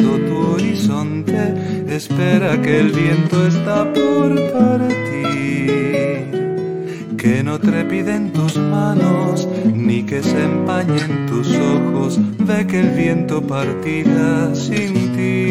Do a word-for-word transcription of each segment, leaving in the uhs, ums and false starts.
tu horizonte, espera que el viento está por partir. Que no trepiden tus manos, ni que se empañen tus ojos, ve que el viento partirá sin ti.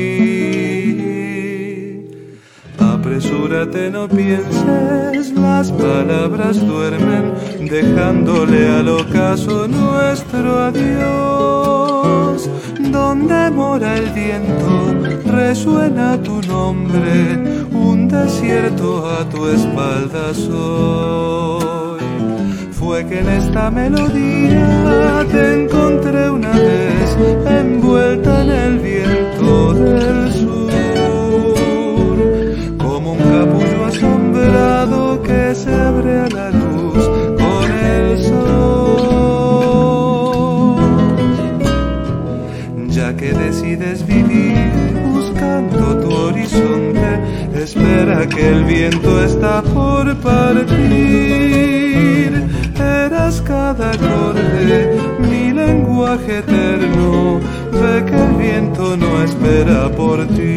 Apresúrate, no pienses, las palabras duermen, dejándole al ocaso nuestro adiós. Donde mora el viento, resuena tu nombre, un desierto a tu espalda soy. Fue que en esta melodía te encontré una vez, envuelta en el viento del sur, como un capullo asombrado que se abre a la luz con el sol. Ya que decides vivir buscando tu horizonte, espera que el viento está por partir. Eras cada acorde, mi lenguaje eterno, ve que el viento no espera por ti.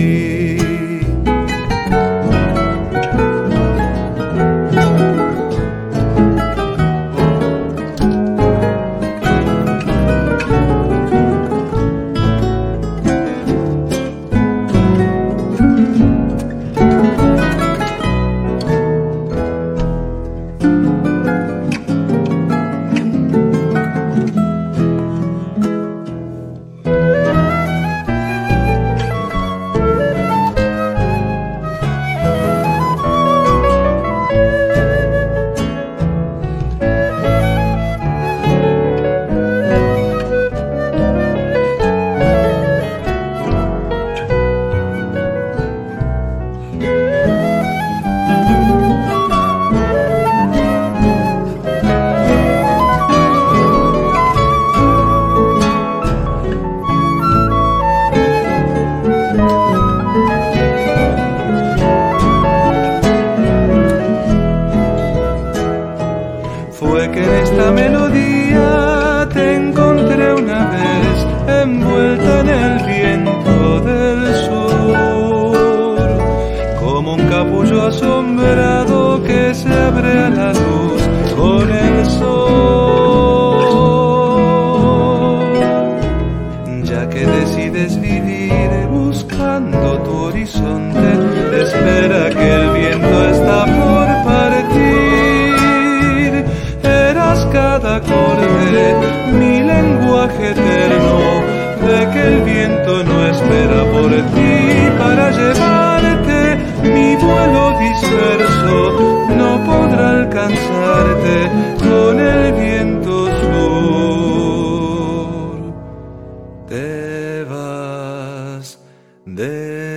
Fue que en esta melodía te encontré una vez, envuelta en el viento del sur, como un capullo asombrado que se abre a la luz con el sol. Ya que decides vivir buscando tu horizonte, espera que el viento está por partir. Cada acorde, mi lenguaje eterno, ve que el viento no espera por ti para llevarte. Mi vuelo disperso no podrá alcanzarte con el viento sur. Te vas de